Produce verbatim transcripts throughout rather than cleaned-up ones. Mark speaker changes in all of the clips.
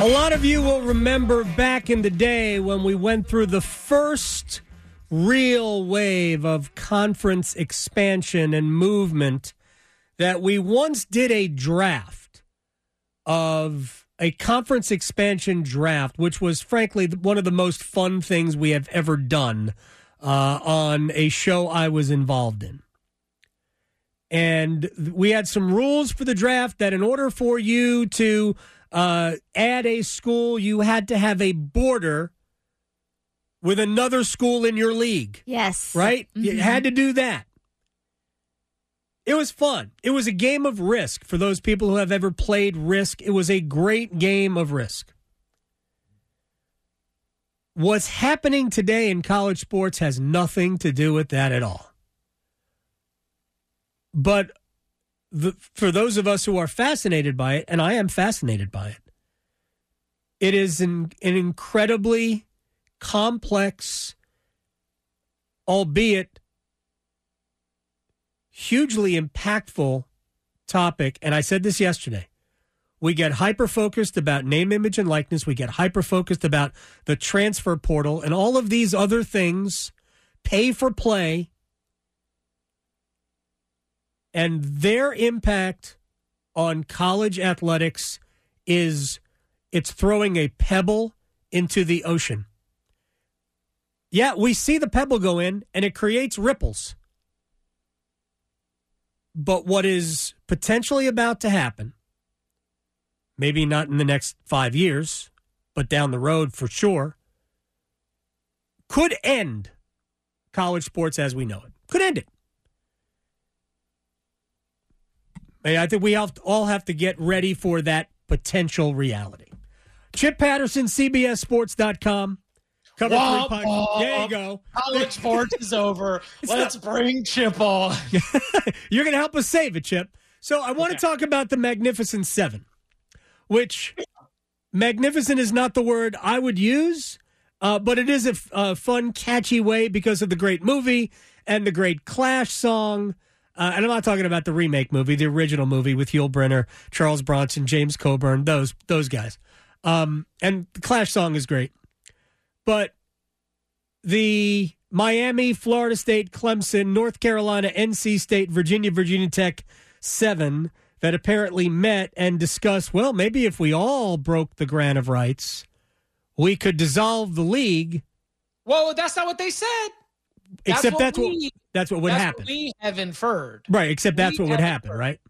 Speaker 1: A lot of you will remember back in the day when we went through the first real wave of conference expansion and movement that we once did a draft of a conference expansion draft, which was frankly one of the most fun things we have ever done uh, on a show I was involved in. And we had some rules for the draft that in order for you to uh, add a school, you had to have a border with another school in your league.
Speaker 2: Yes.
Speaker 1: Right?
Speaker 2: Mm-hmm.
Speaker 1: You had to do that. It was fun. It was a game of Risk for those people who have ever played Risk. It was a great game of Risk. What's happening today in college sports has nothing to do with that at all. But the, for those of us who are fascinated by it, and I am fascinated by it, it is an, an incredibly complex, albeit hugely impactful topic. And I said this yesterday. We get hyper-focused about name, image, and likeness. We get hyper-focused about the transfer portal and all of these other things, pay for play, and their impact on college athletics is it's throwing a pebble into the ocean. Yeah, we see the pebble go in, and it creates ripples. But what is potentially about to happen, maybe not in the next five years, but down the road for sure, could end college sports as we know it. Could end it. I think we all have to get ready for that potential reality. Chip Patterson, C B S Sports dot com. Cover
Speaker 3: womp,
Speaker 1: three
Speaker 3: womp.
Speaker 1: There you go.
Speaker 3: College sports is over. Let's not- bring Chip on.
Speaker 1: You're going to help us save it, Chip. So I want okay. to talk about the Magnificent Seven, which magnificent is not the word I would use, uh, but it is a, f- a fun, catchy way because of the great movie and the great Clash song. Uh, and I'm not talking about the remake movie, the original movie with Yul Brynner, Charles Bronson, James Coburn, those those guys. Um, and the Clash song is great. But the Miami, Florida State, Clemson, North Carolina, N C State, Virginia, Virginia Tech seven that apparently met and discussed, well, maybe if we all broke the grant of rights, we could dissolve the league.
Speaker 3: Well, that's not what they said. That's
Speaker 1: except
Speaker 3: what
Speaker 1: that's
Speaker 3: we,
Speaker 1: what that's what would
Speaker 3: that's
Speaker 1: happen.
Speaker 3: What we have inferred.
Speaker 1: Right, except that's
Speaker 3: we
Speaker 1: what would happen,
Speaker 3: inferred.
Speaker 1: right?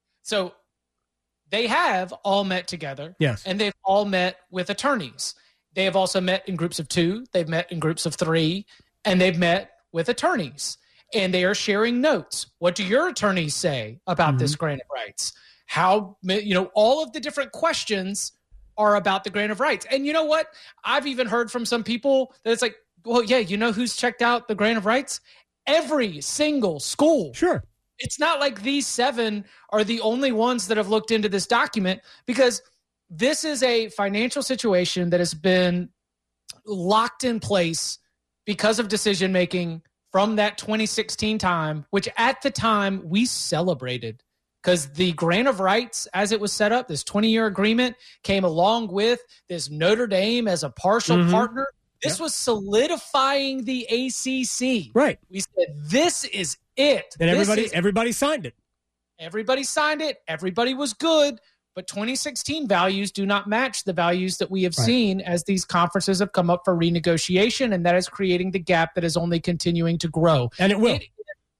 Speaker 3: So they have all met together.
Speaker 1: Yes.
Speaker 3: And they've all met with attorneys. They have also met in groups of two. They've met in groups of three. And they've met with attorneys. And they are sharing notes. What do your attorneys say about mm-hmm. this grant of rights? How, you know, all of the different questions are about the grant of rights. And you know what? I've even heard from some people that it's like, well, yeah, you know who's checked out the grant of rights? Every single school.
Speaker 1: Sure.
Speaker 3: It's not like these seven are the only ones that have looked into this document, because this is a financial situation that has been locked in place because of decision-making from that twenty sixteen time, which at the time we celebrated, because the grant of rights, as it was set up, this twenty-year agreement came along with this Notre Dame as a partial mm-hmm. partner. This yep. was solidifying the A C C.
Speaker 1: Right.
Speaker 3: We said, this is it.
Speaker 1: And
Speaker 3: this
Speaker 1: everybody
Speaker 3: is
Speaker 1: everybody signed it.
Speaker 3: Everybody signed it. Everybody was good. But twenty sixteen values do not match the values that we have right. seen as these conferences have come up for renegotiation, and that is creating the gap that is only continuing to grow.
Speaker 1: And it will.
Speaker 3: It,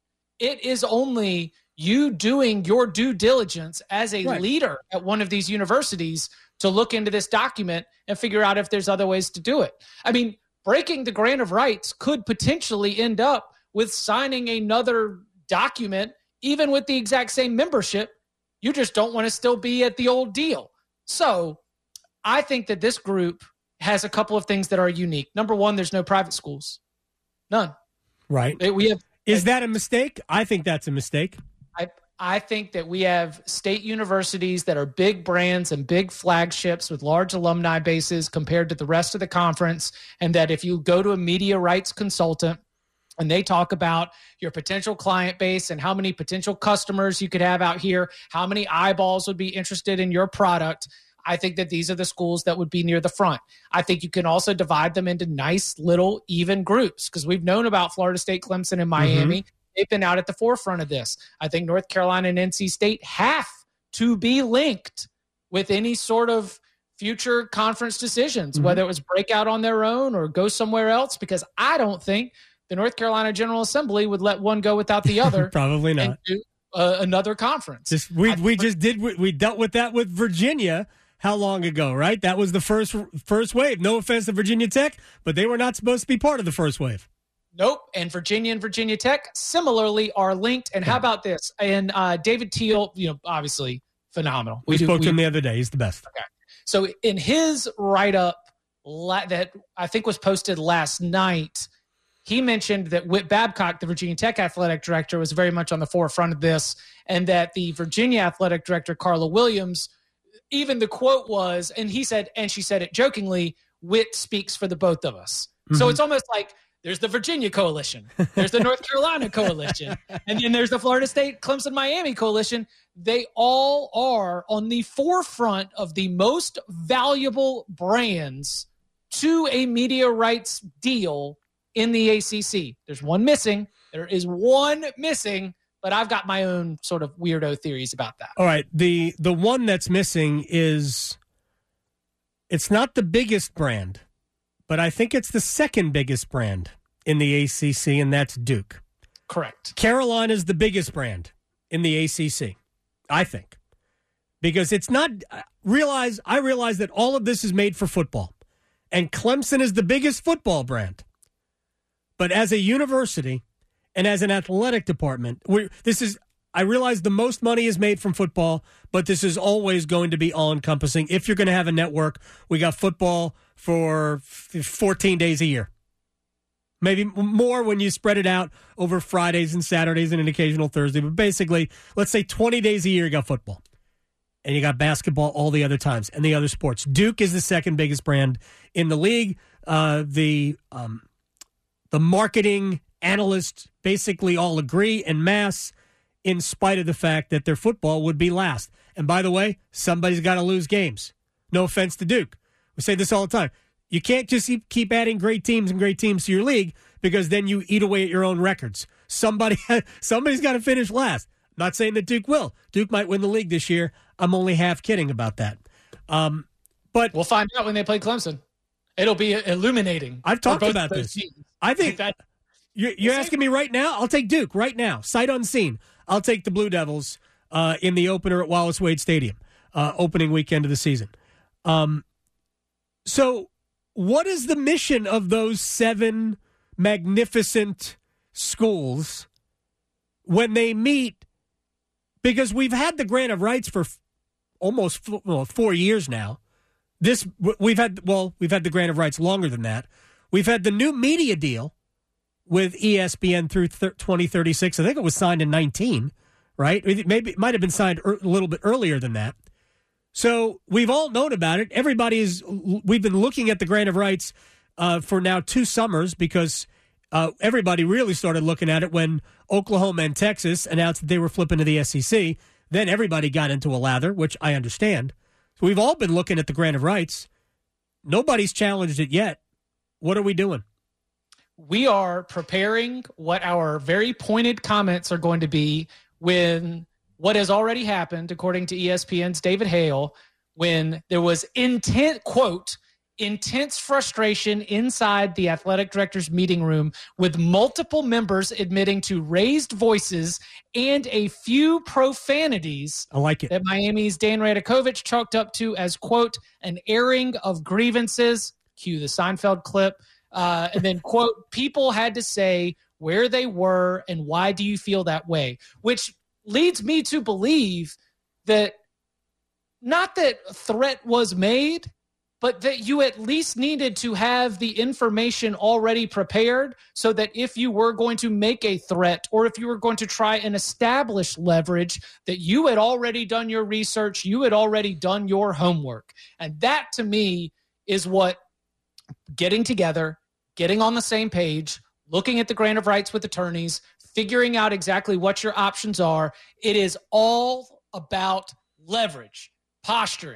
Speaker 3: it is only you doing your due diligence as a right. leader at one of these universities to look into this document and figure out if there's other ways to do it. I mean, breaking the grant of rights could potentially end up with signing another document, even with the exact same membership. You just don't want to still be at the old deal. So I think that this group has a couple of things that are unique. Number one, there's no private schools. None.
Speaker 1: Right.
Speaker 3: We have.
Speaker 1: Is that a mistake? I think that's a mistake.
Speaker 3: I I think that we have state universities that are big brands and big flagships with large alumni bases compared to the rest of the conference, and that if you go to a media rights consultant and they talk about your potential client base and how many potential customers you could have out here, how many eyeballs would be interested in your product, I think that these are the schools that would be near the front. I think you can also divide them into nice little even groups because we've known about Florida State, Clemson, and Miami. Mm-hmm. They've been out at the forefront of this. I think North Carolina and N C State have to be linked with any sort of future conference decisions, mm-hmm. whether it was break out on their own or go somewhere else, because I don't think the North Carolina General Assembly would let one go without the other.
Speaker 1: Probably not.
Speaker 3: And do, uh, another conference.
Speaker 1: Just, we we just did we dealt with that with Virginia how long ago, right? That was the first first wave. No offense to Virginia Tech, but they were not supposed to be part of the first wave.
Speaker 3: Nope. And Virginia and Virginia Tech similarly are linked. And how about this? And uh, David Teal, you know, obviously phenomenal.
Speaker 1: We, we spoke do, to we, him the other day. He's the best.
Speaker 3: Okay. So in his write-up la- that I think was posted last night, he mentioned that Whit Babcock, the Virginia Tech athletic director, was very much on the forefront of this, and that the Virginia athletic director, Carla Williams, even the quote was, and he said, and she said it jokingly, Whit speaks for the both of us. Mm-hmm. So it's almost like there's the Virginia coalition, there's the North Carolina coalition, and then there's the Florida State, Clemson, Miami coalition. They all are on the forefront of the most valuable brands to a media rights deal in the A C C. There's one missing. There is one missing, but I've got my own sort of weirdo theories about that.
Speaker 1: All right. The the one that's missing is, it's not the biggest brand, but I think it's the second biggest brand in the A C C, and that's Duke.
Speaker 3: Correct.
Speaker 1: Carolina's the biggest brand in the A C C, I think. Because it's not, realize, I realize that all of this is made for football, and Clemson is the biggest football brand. But as a university and as an athletic department, we this is, I realize the most money is made from football, but this is always going to be all-encompassing. If you're going to have a network, we got football for fourteen days a year. Maybe more when you spread it out over Fridays and Saturdays and an occasional Thursday. But basically, let's say twenty days a year you got football. And you got basketball all the other times and the other sports. Duke is the second biggest brand in the league. Uh, the... Um, The marketing analysts basically all agree en masse, in spite of the fact that their football would be last. And by the way, somebody's got to lose games. No offense to Duke. We say this all the time. You can't just keep adding great teams and great teams to your league, because then you eat away at your own records. Somebody, somebody's got to finish last. I'm not saying that Duke will. Duke might win the league this year. I'm only half kidding about that. Um, but
Speaker 3: we'll find out when they play Clemson. It'll be illuminating.
Speaker 1: I've talked about this. Teams. I think that you're, you're asking me right now. I'll take Duke right now, sight unseen. I'll take the Blue Devils uh, in the opener at Wallace Wade Stadium, uh, opening weekend of the season. Um, so, what is the mission of those seven magnificent schools when they meet? Because we've had the grant of rights for f- almost f- well, four years now. This we've had well, we've had the grant of rights longer than that. We've had the new media deal with E S P N through twenty thirty-six. I think it was signed in nineteen, right? Maybe it might have been signed er- a little bit earlier than that. So we've all known about it. Everybody is. We've been looking at the grant of rights uh, for now two summers, because uh, everybody really started looking at it when Oklahoma and Texas announced that they were flipping to the S E C. Then everybody got into a lather, which I understand. So we've all been looking at the grant of rights. Nobody's challenged it yet. What are we doing?
Speaker 3: We are preparing what our very pointed comments are going to be when what has already happened, according to E S P N's David Hale, when there was intent, quote, intense frustration inside the athletic director's meeting room, with multiple members admitting to raised voices and a few profanities.
Speaker 1: I like it.
Speaker 3: That Miami's Dan Radakovich chalked up to as, quote, an airing of grievances. Cue the Seinfeld clip. Uh, and then, quote, people had to say where they were and why do you feel that way? Which leads me to believe that not that a threat was made, but that you at least needed to have the information already prepared, so that if you were going to make a threat, or if you were going to try and establish leverage, that you had already done your research, you had already done your homework. And that, to me, is what getting together, getting on the same page, looking at the grant of rights with attorneys, figuring out exactly what your options are. It is all about leverage, posturing,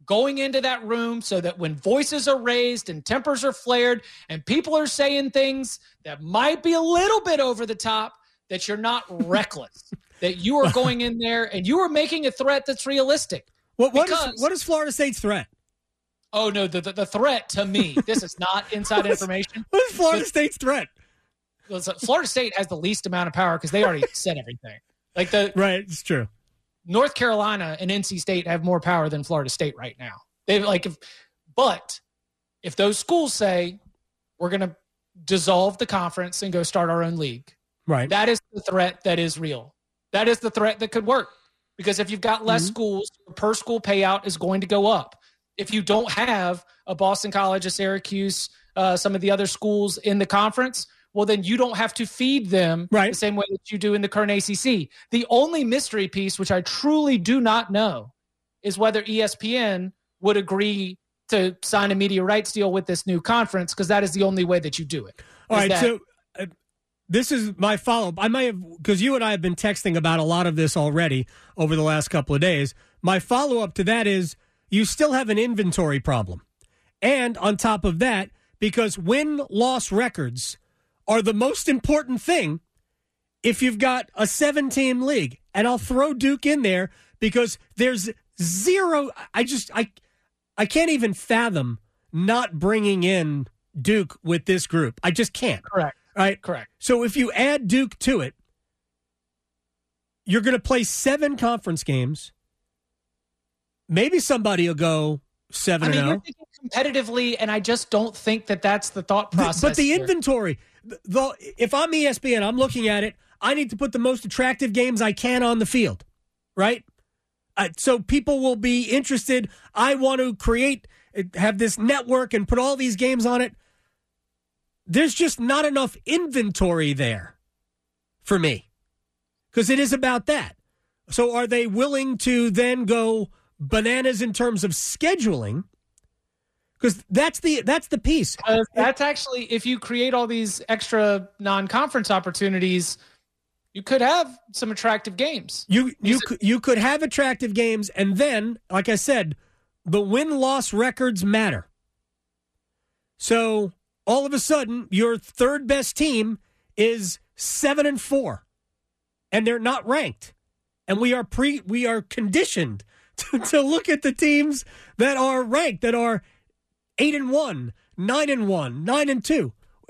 Speaker 3: going into that room so that when voices are raised and tempers are flared and people are saying things that might be a little bit over the top, that you're not reckless, that you are going in there and you are making a threat that's realistic.
Speaker 1: What, what, because, is, what is Florida State's threat?
Speaker 3: Oh, no, the, the, the threat to me, this is not inside information.
Speaker 1: What is Florida but, State's threat?
Speaker 3: Florida State has the least amount of power because they already said everything. Like the
Speaker 1: Right, it's true.
Speaker 3: North Carolina and N C State have more power than Florida State right now. They like, if, but if those schools say we're going to dissolve the conference and go start our own league,
Speaker 1: right?
Speaker 3: That is the threat that is real. That is the threat that could work because if you've got less mm-hmm. schools, per school payout is going to go up. If you don't have a Boston College, a Syracuse, uh, some of the other schools in the conference, well, then you don't have to feed them
Speaker 1: right.
Speaker 3: the same way that you do in the current A C C. The only mystery piece, which I truly do not know, is whether E S P N would agree to sign a media rights deal with this new conference, because that is the only way that you do it.
Speaker 1: All right,
Speaker 3: that-
Speaker 1: so uh, this is my follow-up. I might have, because you and I have been texting about a lot of this already over the last couple of days. My follow-up to that is you still have an inventory problem. And on top of that, because win-loss records are the most important thing if you've got a seven-team league. And I'll throw Duke in there because there's zero – I just – I I can't even fathom not bringing in Duke with this group. I just can't.
Speaker 3: Correct.
Speaker 1: Right?
Speaker 3: Correct.
Speaker 1: So if you add Duke to it, you're going to play seven conference games. Maybe somebody will go seven
Speaker 3: I mean,
Speaker 1: and
Speaker 3: you're thinking competitively, and I just don't think that that's the thought process.
Speaker 1: But the
Speaker 3: here.
Speaker 1: inventory – The, if I'm E S P N, I'm looking at it, I need to put the most attractive games I can on the field, right? Uh, so people will be interested. I want to create, have this network and put all these games on it. There's just not enough inventory there for me because it is about that. So are they willing to then go bananas in terms of scheduling? Because that's the that's the piece.
Speaker 3: Uh, that's actually, if you create all these extra non-conference opportunities, you could have some attractive games.
Speaker 1: You you could, you could have attractive games, and then, like I said, the win-loss records matter. So all of a sudden, your third best team is seven and four, and they're not ranked, and we are pre we are conditioned to, to look at the teams that are ranked, that are Eight and one, nine and one, nine and two.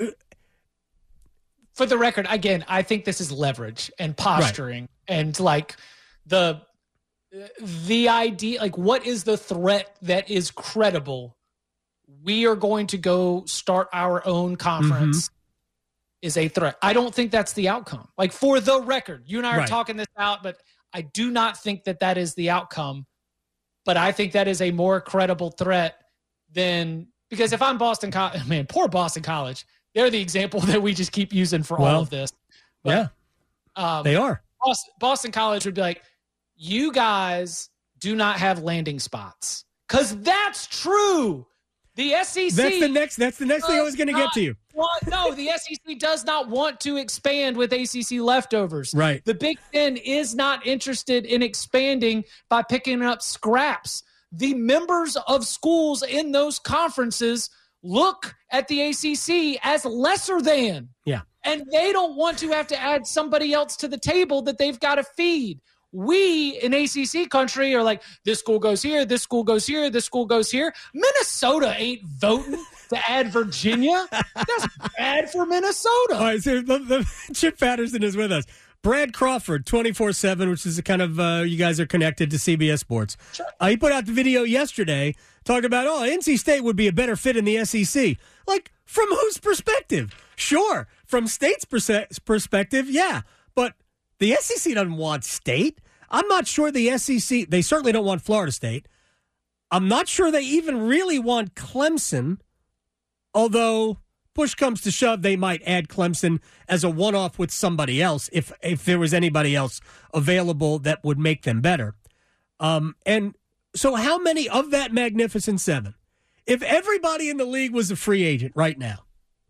Speaker 3: For the record, again, I think this is leverage and posturing right. and like the the idea, like what is the threat that is credible? We are going to go start our own conference mm-hmm. is a threat. I don't think that's the outcome. Like for the record, you and I are right. talking this out, but I do not think that that is the outcome. But I think that is a more credible threat. Then, because if I'm Boston College, man, poor Boston College, they're the example that we just keep using for well, all of this.
Speaker 1: But, yeah, um, they are.
Speaker 3: Boston, Boston College would be like, you guys do not have landing spots. Because that's true. The S E C.
Speaker 1: That's the next, that's the next thing I was going to get to you.
Speaker 3: Want, no, the S E C does not want to expand with A C C leftovers.
Speaker 1: Right.
Speaker 3: The Big Ten is not interested in expanding by picking up scraps. The members of schools in those conferences look at the A C C as lesser than.
Speaker 1: Yeah.
Speaker 3: And they don't want to have to add somebody else to the table that they've got to feed. We in A C C country are like, this school goes here, this school goes here, this school goes here. Minnesota ain't voting to add Virginia. That's bad for Minnesota.
Speaker 1: All right, so the, the, Chip Patterson is with us. Brad Crawford, twenty-four seven, which is a kind of, uh, you guys are connected to C B S Sports.
Speaker 3: Sure.
Speaker 1: Uh, he put out the video yesterday talking about, oh, N C State would be a better fit in the S E C. Like, from whose perspective? Sure, from State's perse- perspective, yeah. But the S E C doesn't want State. I'm not sure the S E C, they certainly don't want Florida State. I'm not sure they even really want Clemson, although push comes to shove, they might add Clemson as a one-off with somebody else if if there was anybody else available that would make them better. Um, and so how many of that Magnificent Seven, if everybody in the league was a free agent right now,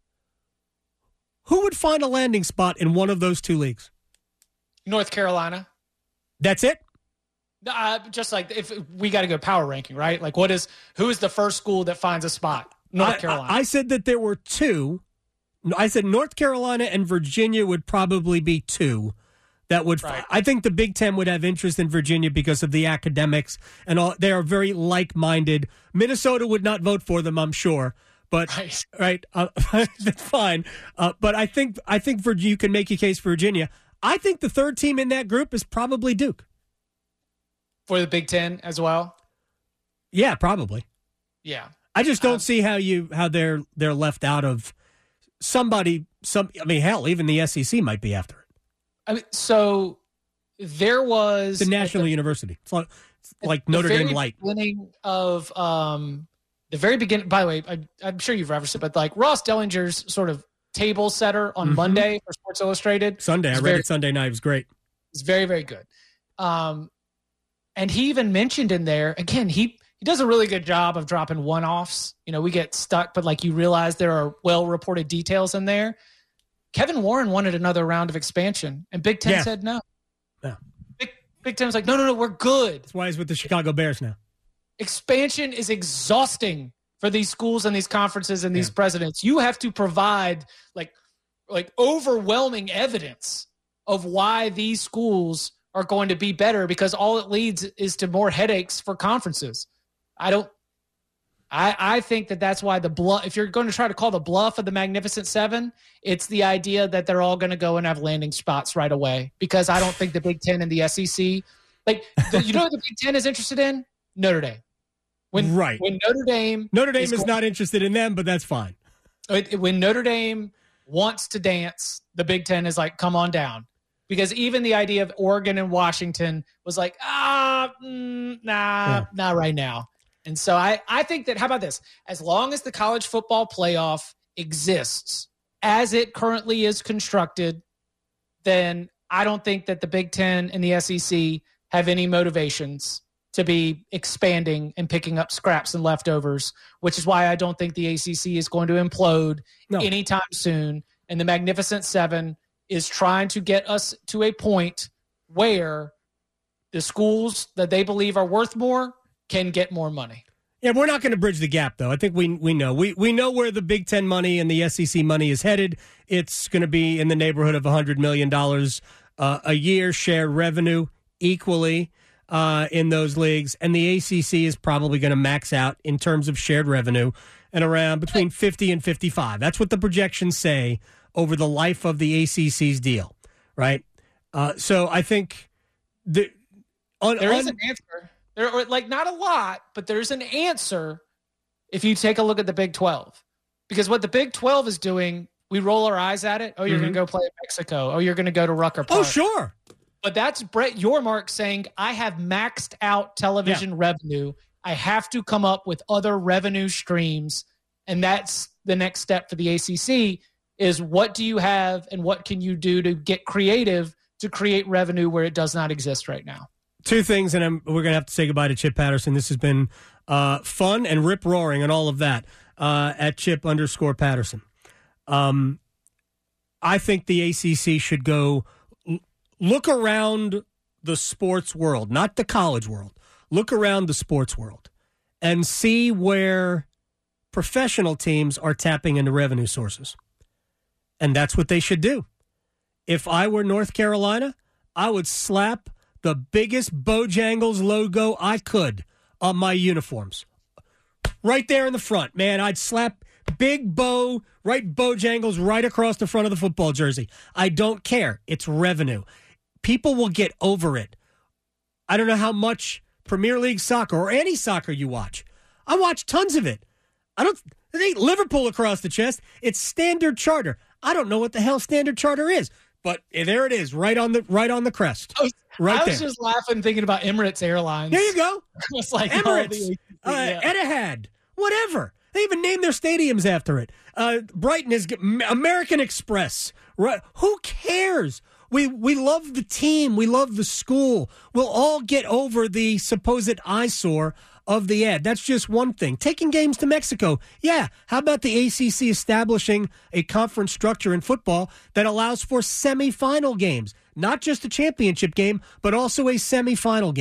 Speaker 1: who would find a landing spot in one of those two leagues?
Speaker 3: North Carolina.
Speaker 1: That's it?
Speaker 3: Uh, just like if we got to go power ranking, right? Like, what is who is the first school that finds a spot? North
Speaker 1: I,
Speaker 3: Carolina.
Speaker 1: I, I said that there were two. I said North Carolina and Virginia would probably be two. That would. Right. I think the Big Ten would have interest in Virginia because of the academics and all. They are very like-minded. Minnesota would not vote for them, I'm sure. But right, right uh, that's fine. Uh, but I think I think Virginia, you can make a case for Virginia. I think the third team in that group is probably Duke.
Speaker 3: For the Big Ten as well?
Speaker 1: Yeah, probably.
Speaker 3: Yeah.
Speaker 1: I just don't
Speaker 3: um,
Speaker 1: see how you how they're they're left out of somebody. Some I mean, hell, even the S E C might be after it.
Speaker 3: I mean, so there was
Speaker 1: the National the, University. It's like, it's like Notre Dame Light.
Speaker 3: Beginning of um, the very beginning. By the way, I, I'm sure you've referenced it, but like Ross Dellinger's sort of table setter on mm-hmm. Monday for Sports Illustrated.
Speaker 1: Sunday, I read very, it Sunday night. It was great.
Speaker 3: It's very very good. Um. And he even mentioned in there, again, he, he does a really good job of dropping one-offs. You know, we get stuck, but like you realize there are well-reported details in there. Kevin Warren wanted another round of expansion, and Big Ten yeah. said no.
Speaker 1: No.
Speaker 3: Big, Big Ten was like, no, no, no, we're good.
Speaker 1: That's why he's with the Chicago Bears now.
Speaker 3: Expansion is exhausting for these schools and these conferences and these yeah. presidents. You have to provide like like overwhelming evidence of why these schools are going to be better, because all it leads is to more headaches for conferences. I don't, I, I think that that's why the bluff, if you're going to try to call the bluff of the Magnificent Seven, it's the idea that they're all going to go and have landing spots right away, because I don't think the Big Ten and the S E C, like, the, you know what the Big Ten is interested in? Notre Dame. When,
Speaker 1: right.
Speaker 3: When Notre Dame.
Speaker 1: Notre Dame is, is
Speaker 3: going,
Speaker 1: not interested in them, but that's fine.
Speaker 3: When Notre Dame wants to dance, the Big Ten is like, come on down. Because even the idea of Oregon and Washington was like, ah, mm, nah, yeah. not right now. And so I, I think that, how about this? As long as the college football playoff exists as it currently is constructed, then I don't think that the Big Ten and the S E C have any motivations to be expanding and picking up scraps and leftovers, which is why I don't think the A C C is going to implode no. anytime soon. And the Magnificent Seven is trying to get us to a point where the schools that they believe are worth more can get more money.
Speaker 1: Yeah, we're not going to bridge the gap, though. I think we we know. We we know where the Big Ten money and the S E C money is headed. It's going to be in the neighborhood of one hundred million dollars uh, a year, shared revenue equally uh, in those leagues. And the A C C is probably going to max out in terms of shared revenue and around between fifty and fifty-five. That's what the projections say over the life of the A C C's deal, right? Uh, so I think the, on,
Speaker 3: there is
Speaker 1: on,
Speaker 3: an answer. There are, like, not a lot, but there's an answer if you take a look at the Big twelve. Because what the Big twelve is doing, we roll our eyes at it. Oh, you're mm-hmm. going to go play in Mexico. Oh, you're going to go to Rucker Park.
Speaker 1: Oh, sure.
Speaker 3: But that's Brett Yormark saying, I have maxed out television yeah. revenue. I have to come up with other revenue streams. And that's the next step for the A C C. Is what do you have and what can you do to get creative to create revenue where it does not exist right now?
Speaker 1: Two things, and I'm, we're going to have to say goodbye to Chip Patterson. This has been uh, fun and rip-roaring and all of that uh, at Chip underscore Patterson. Um, I think the A C C should go look around the sports world, not the college world. Look around the sports world and see where professional teams are tapping into revenue sources. And that's what they should do. If I were North Carolina, I would slap the biggest Bojangles logo I could on my uniforms. Right there in the front, man. I'd slap Big Bo, right Bojangles right across the front of the football jersey. I don't care. It's revenue. People will get over it. I don't know how much Premier League soccer or any soccer you watch. I watch tons of it. I don't... It ain't Liverpool across the chest. It's Standard Charter. I don't know what the hell Standard Charter is, but there it is, right on the right on the crest.
Speaker 3: I was,
Speaker 1: right
Speaker 3: I was
Speaker 1: there.
Speaker 3: just laughing thinking about Emirates Airlines.
Speaker 1: There you go.
Speaker 3: It's like
Speaker 1: Emirates,
Speaker 3: oh, the,
Speaker 1: uh,
Speaker 3: yeah.
Speaker 1: Etihad, whatever. They even named their stadiums after it. Uh, Brighton is American Express. Right? Who cares? We we love the team. We love the school. We'll all get over the supposed eyesore of the ad. That's just one thing. Taking games to Mexico. Yeah. How about the A C C establishing a conference structure in football that allows for semifinal games? Not just a championship game, but also a semifinal game.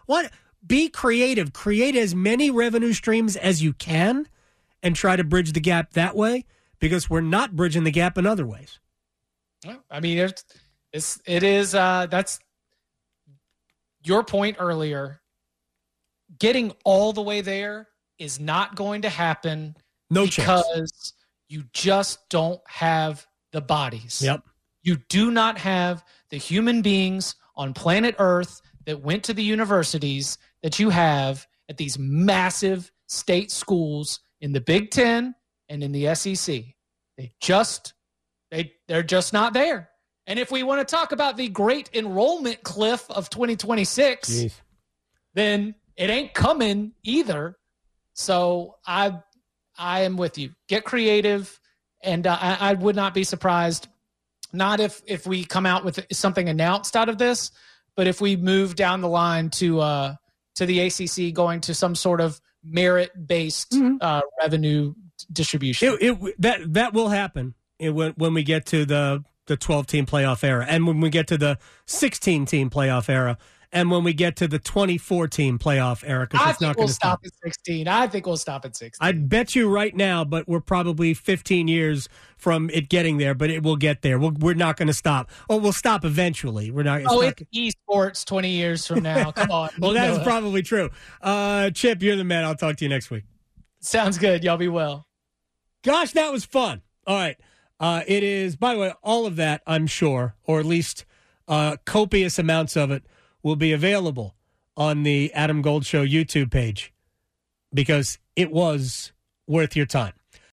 Speaker 1: What? Be creative. Create as many revenue streams as you can and try to bridge the gap that way, because we're not bridging the gap in other ways.
Speaker 3: I mean, it's, it's it is uh, that's your point earlier. Getting all the way there is not going to happen.
Speaker 1: No
Speaker 3: because
Speaker 1: chance.
Speaker 3: You just don't have the bodies.
Speaker 1: Yep.
Speaker 3: You do not have the human beings on planet Earth that went to the universities that you have at these massive state schools in the Big Ten and in the S E C. They just, they, they're just not there. And if we want to talk about the great enrollment cliff of twenty twenty-six, Jeez. Then it ain't coming either. So I, I am with you. Get creative. And uh, I, I would not be surprised, not if, if we come out with something announced out of this, but if we move down the line to uh, to the A C C going to some sort of merit-based mm-hmm. uh, revenue distribution.
Speaker 1: It, it, that that will happen when, when we get to the the twelve-team playoff era, and when we get to the sixteen-team playoff era, and when we get to the twenty-four-team playoff era.
Speaker 3: I
Speaker 1: it's
Speaker 3: think
Speaker 1: not
Speaker 3: we'll
Speaker 1: stop.
Speaker 3: stop at sixteen. I think we'll stop at sixteen.
Speaker 1: I'd bet you right now, but we're probably fifteen years from it getting there, but it will get there. We'll, we're not going to stop. Oh, we'll stop eventually. We're not. It's
Speaker 3: oh,
Speaker 1: not,
Speaker 3: it's esports twenty years from now. Come on.
Speaker 1: Well, that's probably true. Uh, Chip, you're the man. I'll talk to you next week.
Speaker 3: Sounds good. Y'all be well.
Speaker 1: Gosh, that was fun. All right. Uh, it is, by the way, all of that, I'm sure, or at least uh, copious amounts of it, will be available on the Adam Gold Show YouTube page, because it was worth your time.